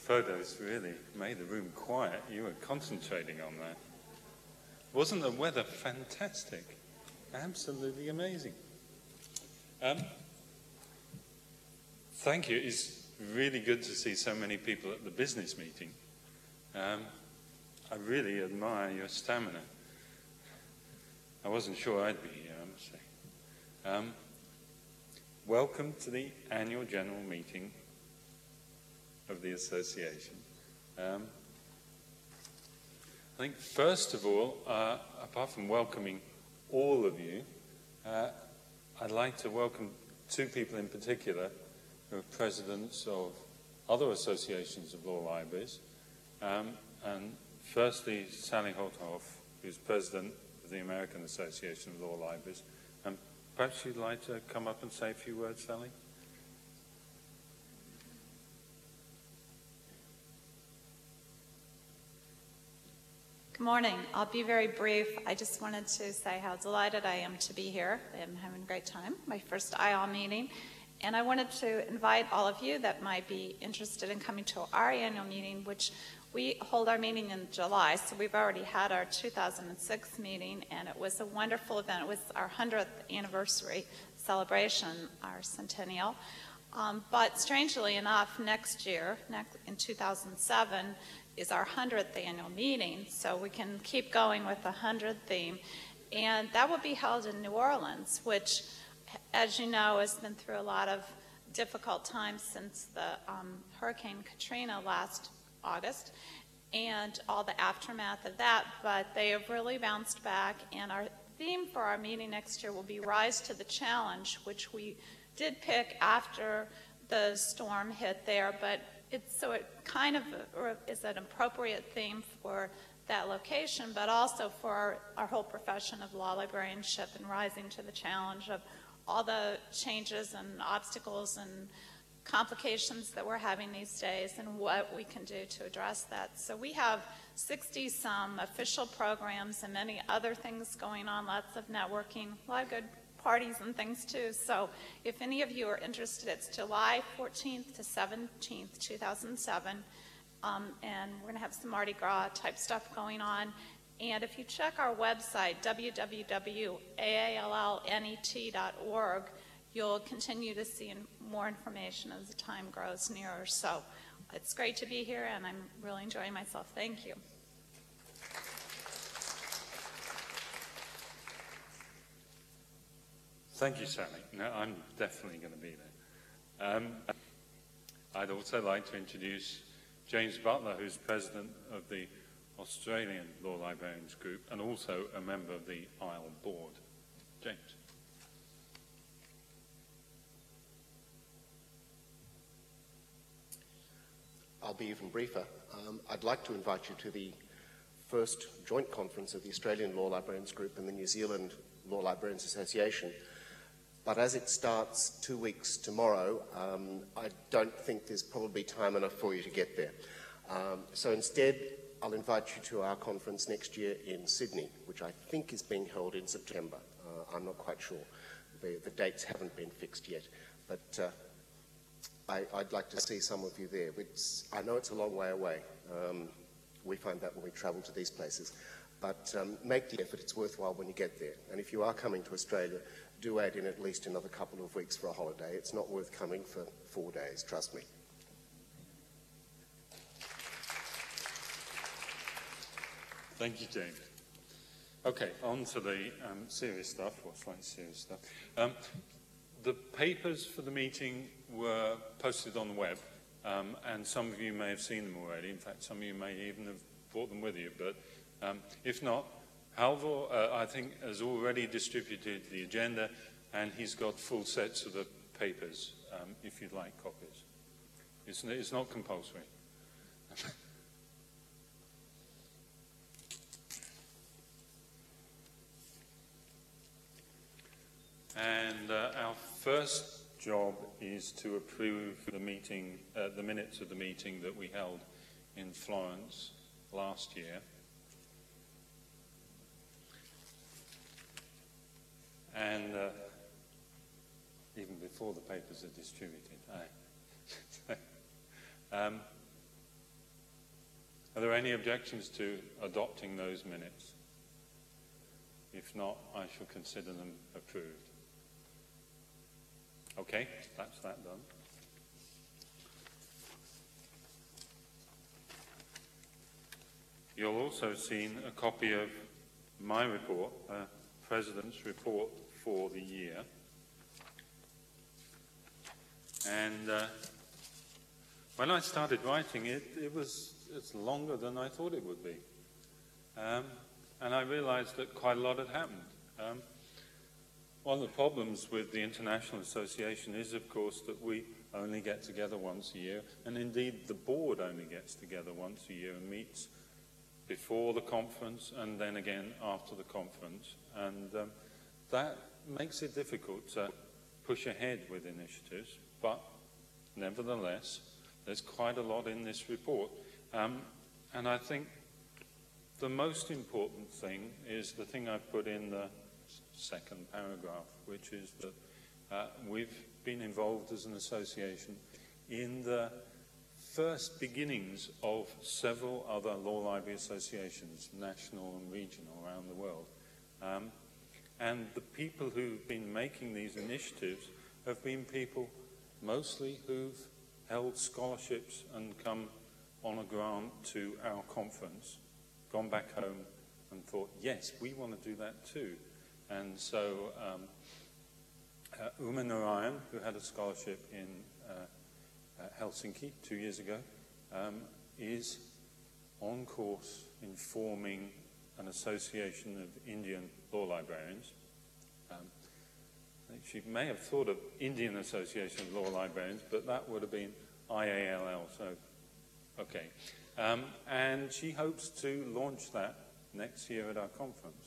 photos really made the room quiet. You were concentrating on that. Wasn't the weather fantastic? Absolutely amazing. Thank you. It's really good to see so many people at the business meeting. I really admire your stamina. I wasn't sure I'd be here, I must say. Welcome to the annual general meeting of the association. I think first of all, apart from welcoming all of you, I'd like to welcome two people in particular who are presidents of other associations of law libraries. And firstly, Sally Holthoff, who's president of the American Association of Law Libraries. Perhaps you'd like to come up and say a few words, Sally? Good morning. I'll be very brief. I just wanted to say how delighted I am to be here. I'm having a great time, my first IAL meeting. And I wanted to invite all of you that might be interested in coming to our annual meeting, which we hold our meeting in July. So we've already had our 2006 meeting, and it was a wonderful event. It was our 100th anniversary celebration, our centennial. But strangely enough, next year, in 2007, is our 100th annual meeting, so we can keep going with the 100 theme. And that will be held in New Orleans, which, as you know, has been through a lot of difficult times since the Hurricane Katrina last August and all the aftermath of that, but they have really bounced back, and our theme for our meeting next year will be Rise to the Challenge, which we did pick after the storm hit there, but it kind of is an appropriate theme for that location, but also for our whole profession of law librarianship and rising to the challenge of all the changes and obstacles and complications that we're having these days and what we can do to address that. So we have 60-some official programs and many other things going on, lots of networking, a lot of good parties and things too. So if any of you are interested, it's July 14th to 17th, 2007. And we're going to have some Mardi Gras type stuff going on. And if you check our website, www.aallnet.org, you'll continue to see more information as the time grows nearer. So it's great to be here, and I'm really enjoying myself. Thank you. Thank you, Sally. No, I'm definitely going to be there. I'd also like to introduce James Butler, who's president of the Australian Law Librarians Group and also a member of the IAL board. James. I'll be even briefer. I'd like to invite you to the first joint conference of the Australian Law Librarians Group and the New Zealand Law Librarians Association. But as it starts 2 weeks tomorrow, I don't think there's probably time enough for you to get there. So instead, I'll invite you to our conference next year in Sydney, which I think is being held in September. I'm not quite sure. The dates haven't been fixed yet. But I'd like to see some of you there. I know it's a long way away. We find that when we travel to these places. But make the effort. It's worthwhile when you get there. And if you are coming to Australia, do add in at least another couple of weeks for a holiday. It's not worth coming for 4 days, trust me. Thank you, James. Okay, on to the serious stuff, or slightly serious stuff. The papers for the meeting were posted on the web, and some of you may have seen them already. In fact, some of you may even have brought them with you, but if not, Halvor, I think, has already distributed the agenda, and he's got full sets of the papers, if you'd like copies. It's not compulsory. And our first job is to approve the meeting, the minutes of the meeting that we held in Florence last year. And even before the papers are distributed. Are there any objections to adopting those minutes? If not, I shall consider them approved. Okay, that's that done. You'll also have seen a copy of my report, President's Report for the year. And when I started writing it, it's longer than I thought it would be. And I realized that quite a lot had happened. One of the problems with the International Association is, of course, that we only get together once a year, and indeed the board only gets together once a year and meets before the conference and then again after the conference. And that makes it difficult to push ahead with initiatives, but nevertheless, there's quite a lot in this report. And I think the most important thing is the thing I've put in the second paragraph, which is that we've been involved as an association in the first beginnings of several other law library associations, national and regional, around the world. And the people who've been making these initiatives have been people mostly who've held scholarships and come on a grant to our conference, gone back home and thought, yes, we want to do that too. And so Uma Narayan, who had a scholarship in Helsinki 2 years ago, is on course in forming an association of Indian law librarians. She may have thought of Indian Association of Law Librarians, but that would have been IALL, so okay. And she hopes to launch that next year at our conference.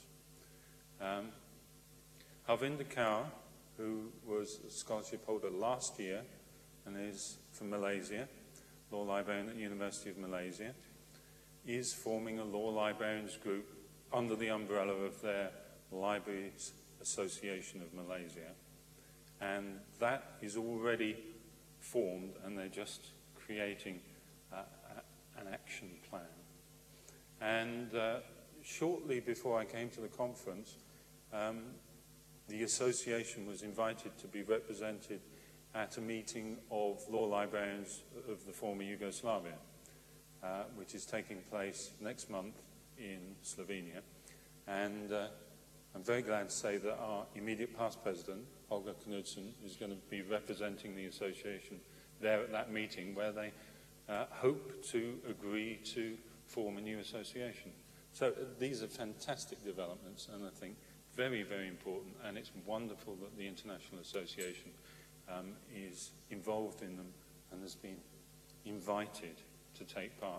Harvinder Kaur, who was a scholarship holder last year and is from Malaysia, law librarian at the University of Malaysia, is forming a law librarians group under the umbrella of their Libraries Association of Malaysia. And that is already formed, and they're just creating an action plan. And shortly before I came to the conference, the association was invited to be represented at a meeting of law librarians of the former Yugoslavia, which is taking place next month in Slovenia. And I'm very glad to say that our immediate past president, Holger Knudsen, is going to be representing the association there at that meeting, where they hope to agree to form a new association. So these are fantastic developments, and I think very, very important, and it's wonderful that the International Association is involved in them and has been invited to take part.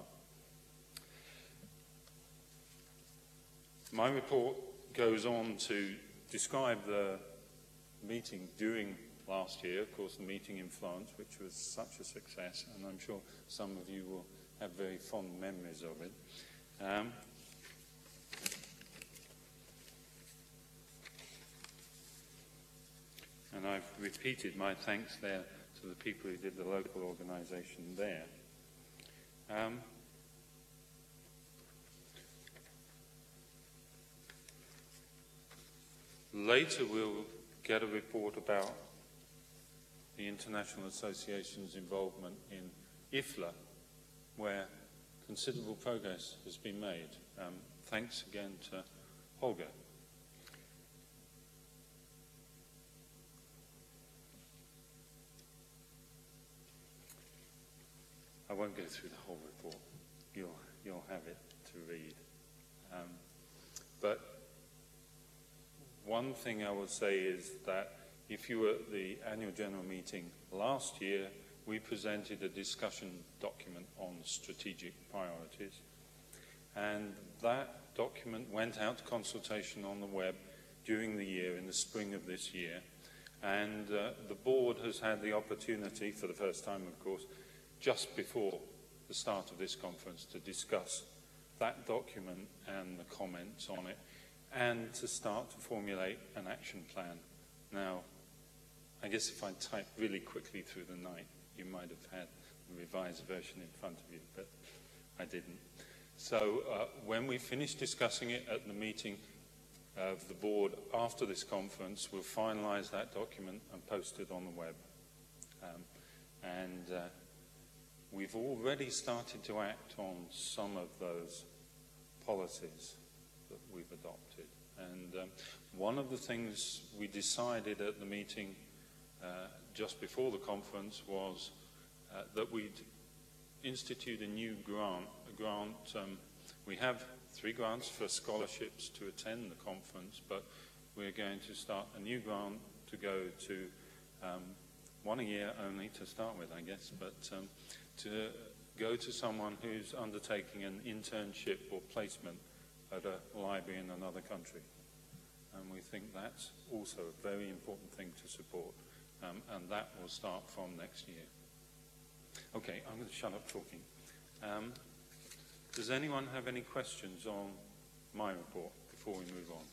My report goes on to describe the meeting during last year, of course the meeting in Florence, which was such a success, and I'm sure some of you will have very fond memories of it. And I've repeated my thanks there to the people who did the local organisation there. Later we'll get a report about the International Association's involvement in IFLA, where considerable progress has been made. Thanks again to Holger. I won't go through the whole report. You'll have it to read. But one thing I will say is that if you were at the annual general meeting last year, we presented a discussion document on strategic priorities. And that document went out to consultation on the web during the year, in the spring of this year. And the board has had the opportunity, for the first time, of course, just before the start of this conference, to discuss that document and the comments on it, and to start to formulate an action plan. Now, I guess if I typed really quickly through the night, you might have had the revised version in front of you, but I didn't. So when we finish discussing it at the meeting of the board after this conference, we'll finalise that document and post it on the web. We've already started to act on some of those policies that we've adopted. And one of the things we decided at the meeting just before the conference was that we'd institute a new grant. We have 3 grants for scholarships to attend the conference, but we're going to start a new grant to go to 1 a year only to start with, I guess, but to go to someone who's undertaking an internship or placement at a library in another country. And we think that's also a very important thing to support, and that will start from next year. Okay, I'm going to shut up talking. Does anyone have any questions on my report before we move on?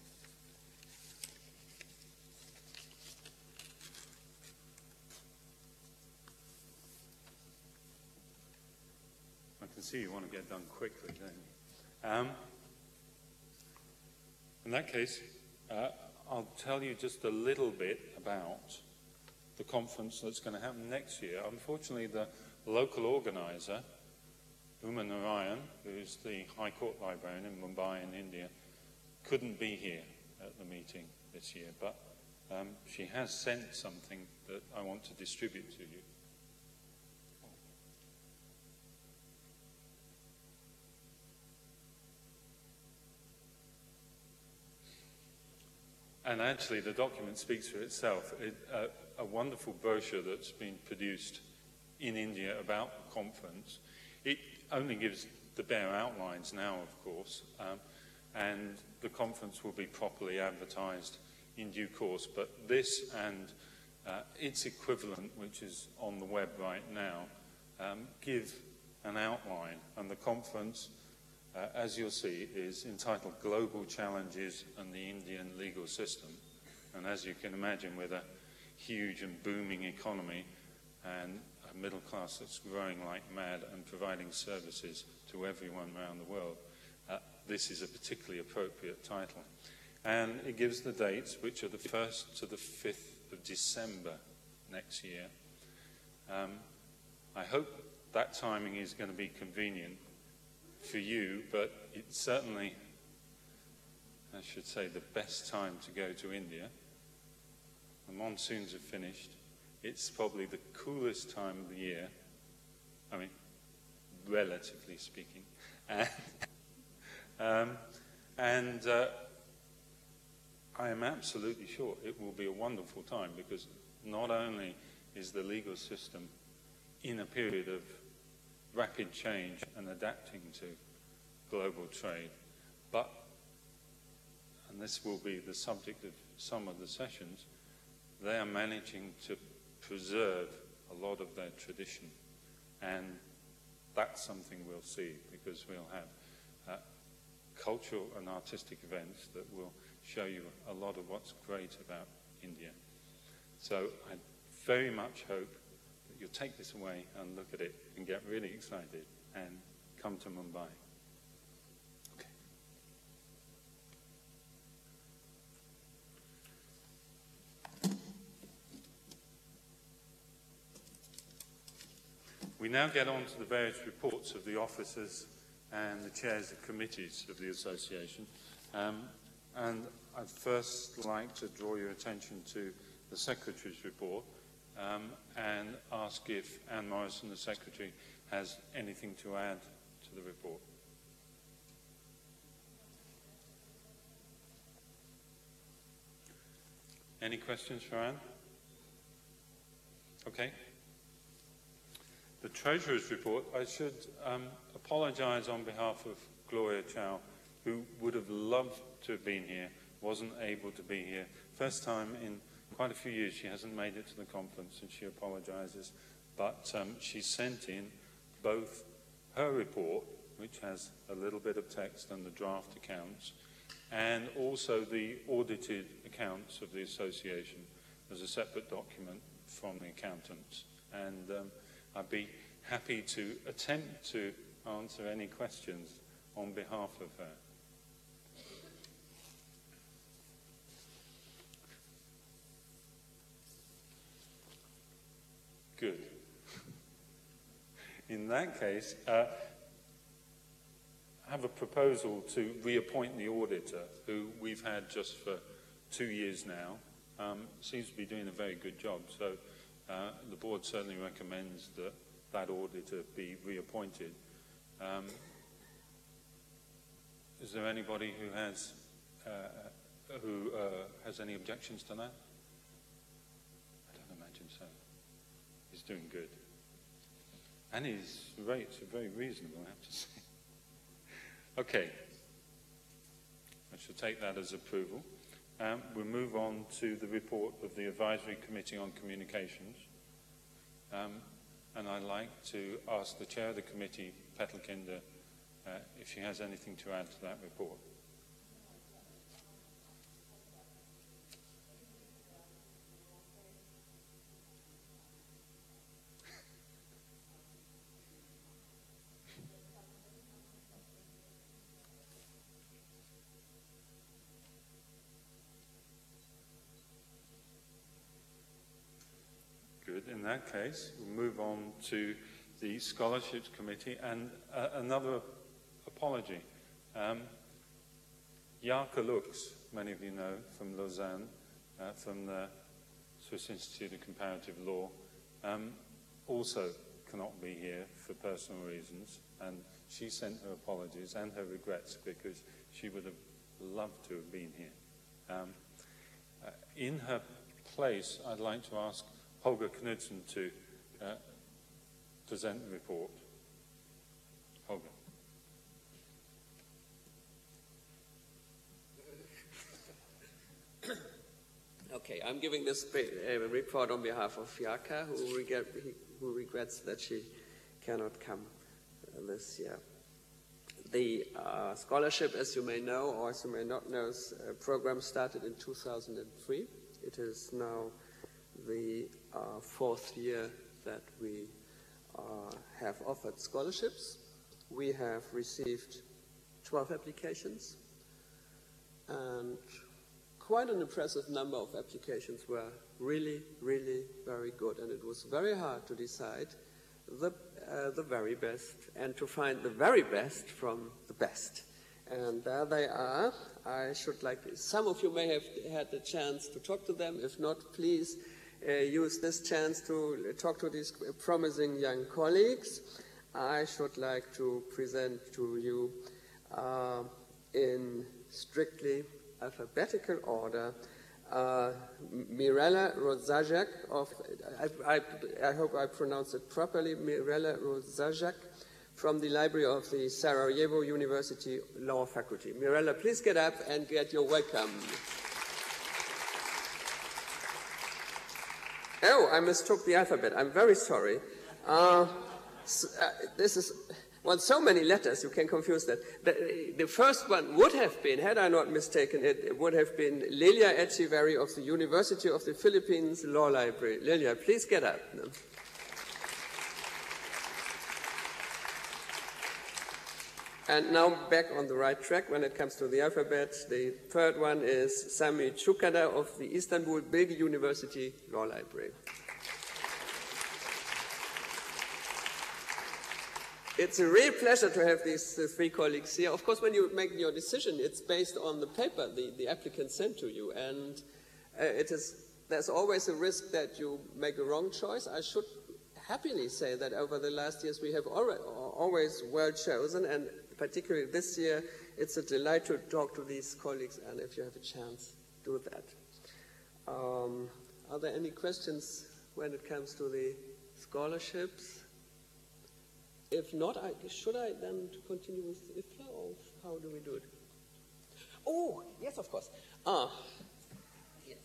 I can see you want to get done quickly, don't you? In that case, I'll tell you just a little bit about the conference that's going to happen next year. Unfortunately, the local organizer, Uma Narayan, who's the High Court librarian in Mumbai in India, couldn't be here at the meeting this year, but she has sent something that I want to distribute to you. And actually, the document speaks for itself. A wonderful brochure that's been produced in India about the conference. It only gives the bare outlines now, of course, and the conference will be properly advertised in due course. But this and its equivalent, which is on the web right now, give an outline. And the conference, as you'll see, is entitled Global Challenges and the Indian Legal System. And as you can imagine, with a huge and booming economy and a middle class that's growing like mad and providing services to everyone around the world, this is a particularly appropriate title. And it gives the dates, which are the 1st to the 5th of December next year. I hope that timing is going to be convenient for you, but it's certainly, I should say, the best time to go to India. The monsoons have finished. It's probably the coolest time of the year, I mean, relatively speaking. I am absolutely sure it will be a wonderful time, because not only is the legal system in a period of rapid change and adapting to global trade, but, and this will be the subject of some of the sessions, they are managing to preserve a lot of their tradition. And that's something we'll see, because we'll have cultural and artistic events that will show you a lot of what's great about India. So I very much hope that you'll take this away and look at it and get really excited and come to Mumbai. Okay. We now get on to the various reports of the officers and the chairs of committees of the association. And I'd first like to draw your attention to the Secretary's report and ask if Anne Morrison, the Secretary, has anything to add to the report. Any questions for Anne? Okay. The Treasurer's report, I should apologise on behalf of Gloria Chow, who would have loved to have been here, wasn't able to be here. First time in quite a few years she hasn't made it to the conference, and she apologises. But she sent in both her report, which has a little bit of text and the draft accounts, and also the audited accounts of the association as a separate document from the accountants. And I'd be happy to attempt to answer any questions on behalf of her. Good. In that case, I have a proposal to reappoint the auditor, who we've had just for 2 years now. Seems to be doing a very good job, so the board certainly recommends that that auditor be reappointed. Is there anybody who has any objections to that? I don't imagine so. He's doing good. And his rates are very reasonable, I have to say. Okay. I shall take that as approval. We'll move on to the report of the Advisory Committee on Communications. And I'd like to ask the Chair of the Committee, Petal Kinder, if she has anything to add to that report. Good. In that case, we'll move on to the Scholarships Committee, and another apology. Jarka Lux, many of you know, from Lausanne, from the Swiss Institute of Comparative Law, also cannot be here for personal reasons, and she sent her apologies and her regrets because she would have loved to have been here. In her place, I'd like to ask Holger Knudsen to present the report. Holger. Okay, I'm giving this report on behalf of Jarka, who regrets that she cannot come this year. The scholarship, as you may know, or as you may not know, program started in 2003. It is now the fourth year that we have offered scholarships. We have received 12 applications, and quite an impressive number of applications were really, really very good, and it was very hard to decide the very best and to find the very best from the best. And there they are. I should like, some of you may have had the chance to talk to them. If not, please use this chance to talk to these promising young colleagues. I should like to present to you in strictly alphabetical order Mirella Rozajak of, I hope I pronounced it properly, Mirella Rozajak from the library of the Sarajevo University Law Faculty. Mirella, please get up and get your welcome. Oh, I mistook the alphabet. I'm very sorry. This is, well, so many letters, you can confuse that. The first one would have been, had I not mistaken it would have been Lilia Echeverry of the University of the Philippines Law Library. Lilia, please get up. And now back on the right track when it comes to the alphabet. The third one is Sami Çukada of the Istanbul Bilgi University Law Library. It's a real pleasure to have these three colleagues here. Of course, when you make your decision, it's based on the paper the applicant sent to you, and there's always a risk that you make a wrong choice. I should happily say that over the last years we have always well chosen, and particularly this year, it's a delight to talk to these colleagues, and if you have a chance, do that. Are there any questions when it comes to the scholarships? If not, should I then continue with IFLA, or how do we do it? Oh, yes, of course. Yes.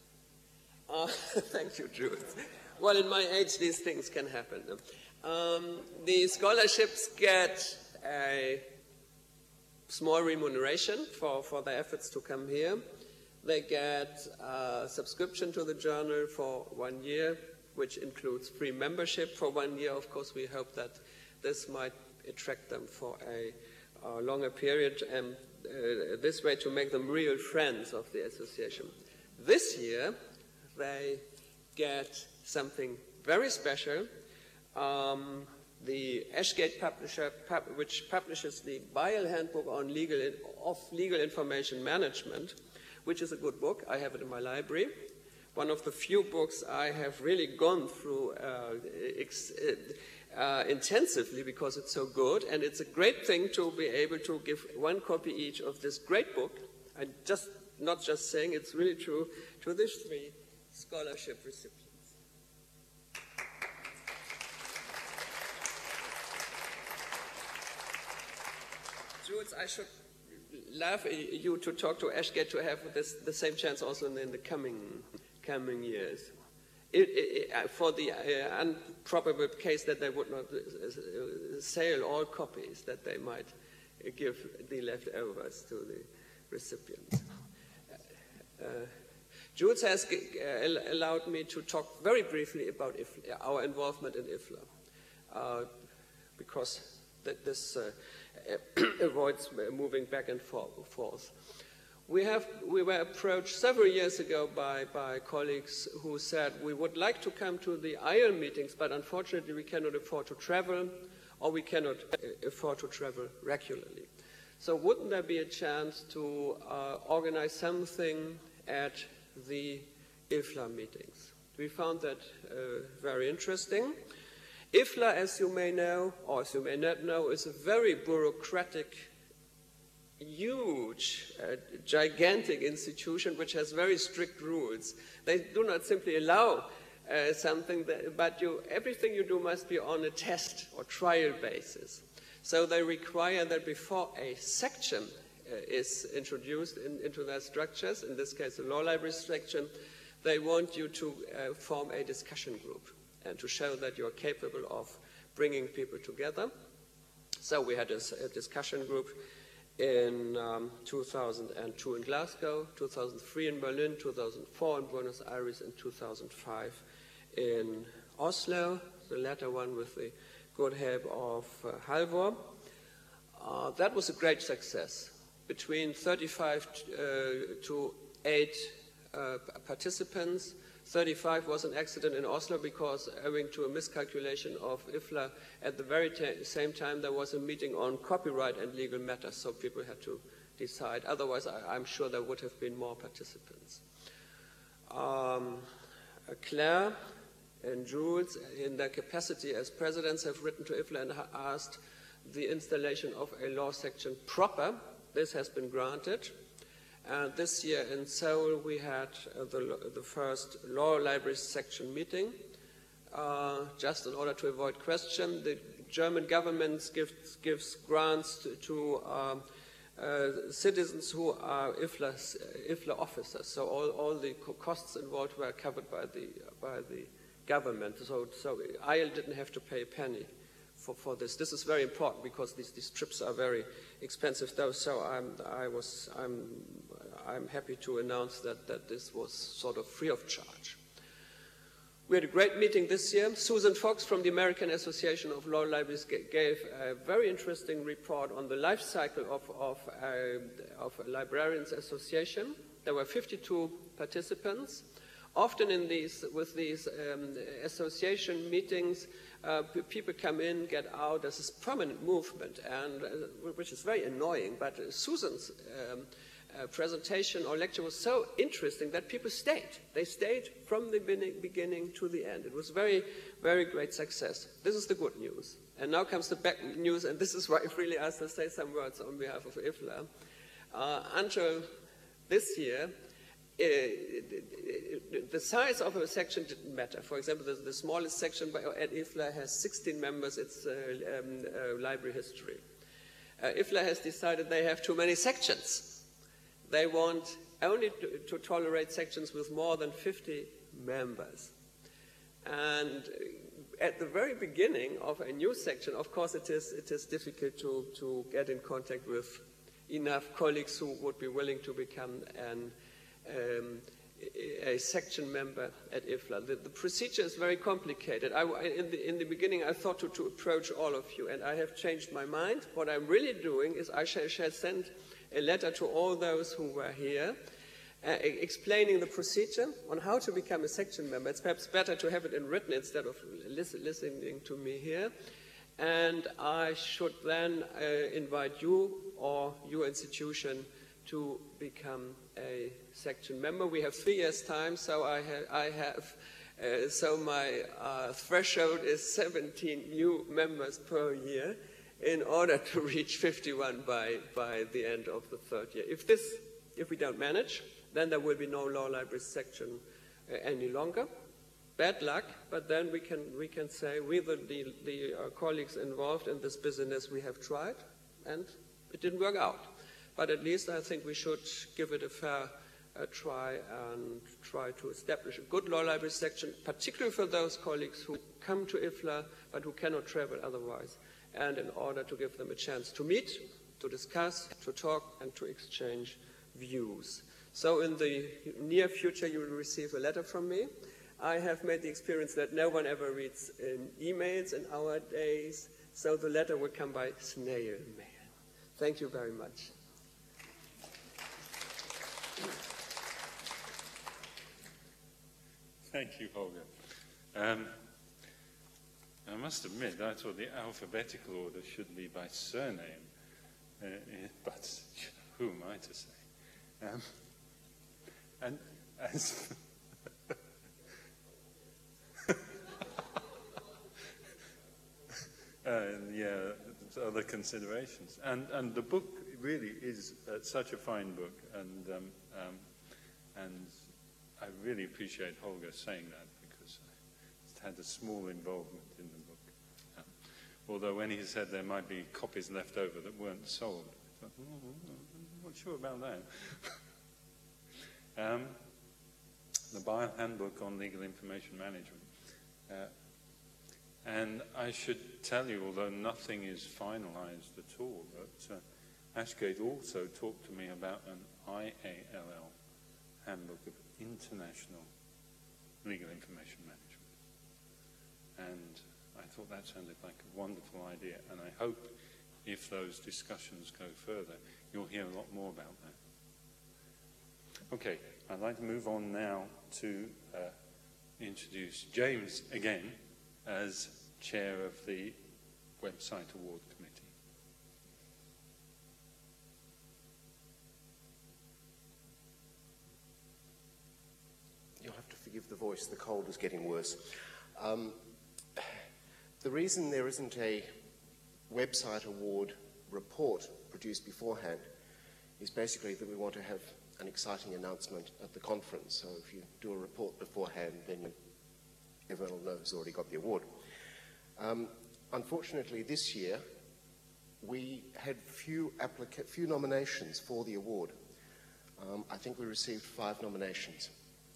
Thank you, Judith. Well, in my age, these things can happen. The scholarships get a small remuneration for their efforts to come here. They get a subscription to the journal for 1 year, which includes free membership for 1 year. Of course, we hope that this might attract them for a longer period, and this way to make them real friends of the association. This year, they get something very special. The Ashgate publisher, which publishes the Bayel Handbook on Legal Information Management, which is a good book. I have it in my library. One of the few books I have really gone through intensively because it's so good, and it's a great thing to be able to give one copy each of this great book. I'm not just saying, it's really true, to these 3 scholarship recipients. Jules, I should love you to talk to Ashgate to have the same chance also in the coming years. For the improbable case that they would not sell all copies, that they might give the leftovers to the recipients. Jules has allowed me to talk very briefly about our involvement in IFLA, because this avoids moving back and forth. We were approached several years ago by colleagues who said we would like to come to the IL meetings, but unfortunately we cannot afford to travel, or we cannot afford to travel regularly. So wouldn't there be a chance to organize something at the IFLA meetings? We found that very interesting. IFLA, as you may know, or as you may not know, is a very bureaucratic, huge, gigantic institution which has very strict rules. They do not simply allow something, but everything you do must be on a test or trial basis. So they require that before a section is introduced into their structures, in this case a law library section, they want you to form a discussion group and to show that you're capable of bringing people together. So we had a discussion group in 2002 in Glasgow, 2003 in Berlin, 2004 in Buenos Aires, and 2005 in Oslo, the latter one with the good help of Halvor. That was a great success. Between 35 to 8 participants. 35 was an accident in Oslo because, owing to a miscalculation of IFLA, at the very same time there was a meeting on copyright and legal matters, so people had to decide. Otherwise, I'm sure there would have been more participants. Claire and Jules, in their capacity as presidents, have written to IFLA and asked the installation of a law section proper. This has been granted. This year in Seoul we had the first law library section meeting. Just in order to avoid question, the German government gives grants to citizens who are IFLA officers. So all the costs involved were covered by the government. So IL didn't have to pay a penny for this. This is very important because these trips are very expensive though, so I'm happy to announce that this was sort of free of charge. We had a great meeting this year. Susan Fox from the American Association of Law Libraries gave a very interesting report on the life cycle of a librarians association. There were 52 participants. Often with these association meetings, people come in, get out. There's this permanent movement, and which is very annoying. But Susan's presentation or lecture was so interesting that people stayed. They stayed from the beginning to the end. It was very, very great success. This is the good news. And now comes the bad news, and this is why I really asked to say some words on behalf of IFLA. Until this year, the size of a section didn't matter. For example, the smallest section at IFLA has 16 members. It's library history. IFLA has decided they have too many sections. They want only to tolerate sections with more than 50 members. And at the very beginning of a new section, of course, it is difficult to get in contact with enough colleagues who would be willing to become an a section member at IFLA. The procedure is very complicated. In the beginning, I thought to approach all of you, and I have changed my mind. What I'm really doing is I shall send a letter to all those who were here, explaining the procedure on how to become a section member. It's perhaps better to have it in written instead of listening to me here. And I should then invite you or your institution to become a section member. We have 3 years' time, so so my threshold is 17 new members per year in order to reach 51 by the end of the 3rd year. If we don't manage, then there will be no law library section any longer. Bad luck, but then we can say with the colleagues involved in this business, we have tried, and it didn't work out. But at least I think we should give it a fair try and try to establish a good law library section, particularly for those colleagues who come to IFLA but who cannot travel otherwise, and in order to give them a chance to meet, to discuss, to talk, and to exchange views. So in the near future, you will receive a letter from me. I have made the experience that no one ever reads emails in our days, so the letter will come by snail mail. Thank you very much. Thank you, Holger. I must admit, I thought the alphabetical order should be by surname, but who am I to say? And as yeah, other considerations. And the book really is such a fine book, and I really appreciate Holger saying that, because it's had a small involvement in the book. Although when he said there might be copies left over that weren't sold, I thought, I'm not sure about that. The Bio Handbook on Legal Information Management. And I should tell you, although nothing is finalized at all, that Ashgate also talked to me about an IALL Handbook of International Legal Information Management. And I thought that sounded like a wonderful idea, and I hope if those discussions go further, you'll hear a lot more about that. Okay, I'd like to move on now to introduce James again as chair of the Website Award Committee. You'll have to forgive the voice, the cold is getting worse. The reason there isn't a Website Award report produced beforehand is basically that we want to have an exciting announcement at the conference. So if you do a report beforehand, then everyone will know who's already got the award. Unfortunately, this year, we had few nominations for the award. I think we received 5 nominations.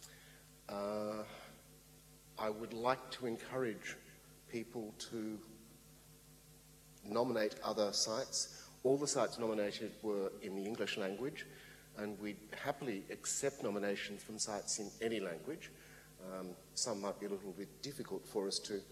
I would like to encourage people to nominate other sites. All the sites nominated were in the English language, and we'd happily accept nominations from sites in any language. Some might be a little bit difficult for us to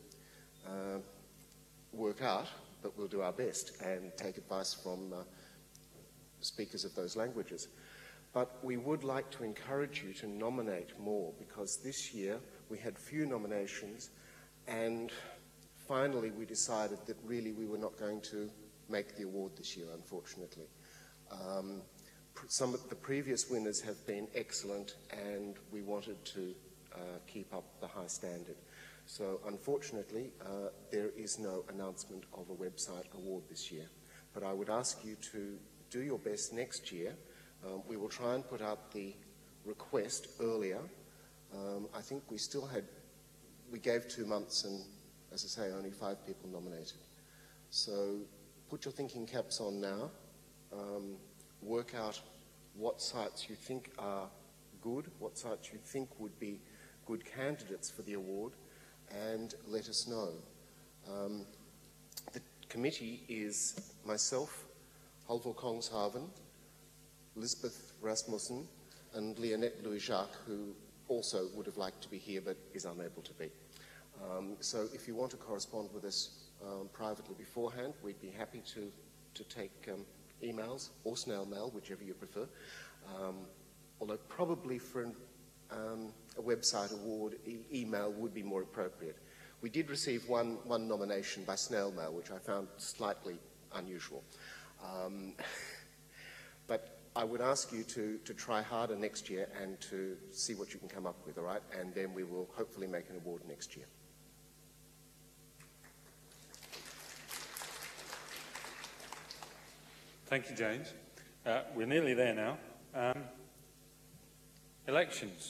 work out, but we'll do our best and take advice from speakers of those languages. But we would like to encourage you to nominate more, because this year we had few nominations, and finally we decided that really we were not going to make the award this year, unfortunately. Some of the previous winners have been excellent, and we wanted to keep up the high standard. So unfortunately, there is no announcement of a website award this year. But I would ask you to do your best next year. We will try and put out the request earlier. I think we gave 2 months, and as I say, only 5 people nominated. So put your thinking caps on now. Work out what sites you think are good, what sites you think would be good candidates for the award, and let us know. The committee is myself, Halvor Kongshaven, Lisbeth Rasmussen, and Leonette Louis-Jacques, who also would have liked to be here but is unable to be. So if you want to correspond with us privately beforehand, we'd be happy to take emails or snail mail, whichever you prefer. Although probably for a website award, email would be more appropriate. We did receive one nomination by snail mail, which I found slightly unusual. But I would ask you to try harder next year and to see what you can come up with, all right? And then we will hopefully make an award next year. Thank you, James. We're nearly there now. Elections.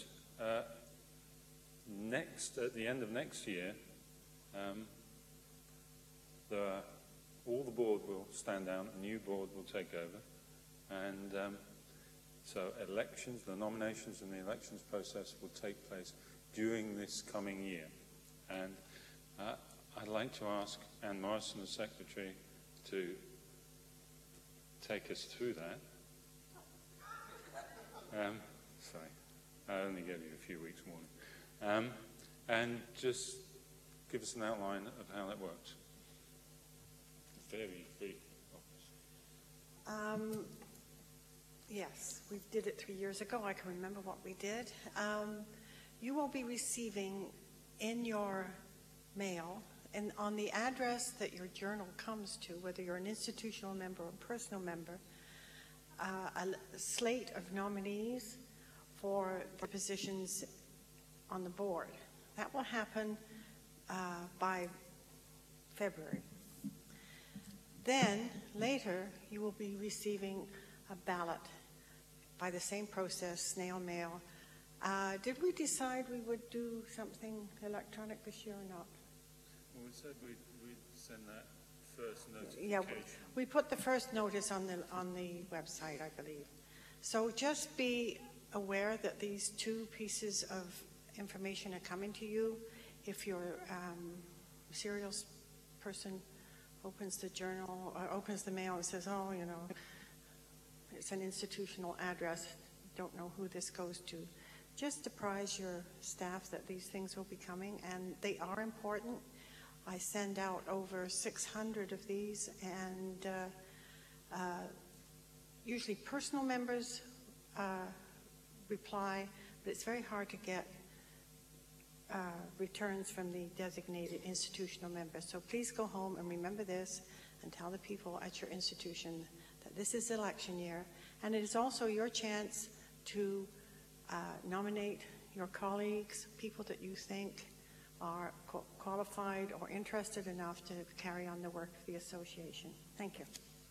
At the end of next year, all the board will stand down, a new board will take over, and so elections, the nominations and the elections process will take place during this coming year. And I'd like to ask Anne Morrison, the Secretary, to take us through that. Sorry, I only gave you a few weeks warning. And just give us an outline of how that works. Very brief, obviously. Yes, we did it 3 years ago. I can remember what we did. You will be receiving in your mail and on the address that your journal comes to, whether you're an institutional member or a personal member, a slate of nominees for the positions on the board. That will happen by February. Then, later, you will be receiving a ballot by the same process, snail mail. Did we decide we would do something electronic this year or not? Well, we said we'd send that first notification. Yeah, we put the first notice on the website, I believe. So just be aware that these two pieces of information are coming to you. If your serial person opens the journal or opens the mail and says, oh, you know, it's an institutional address, don't know who this goes to, just apprise your staff that these things will be coming, and they are important. I send out over 600 of these, and usually personal members reply, but it's very hard to get returns from the designated institutional members. So please go home and remember this and tell the people at your institution that this is election year, and it is also your chance to nominate your colleagues, people that you think are qualified or interested enough to carry on the work of the association. Thank you.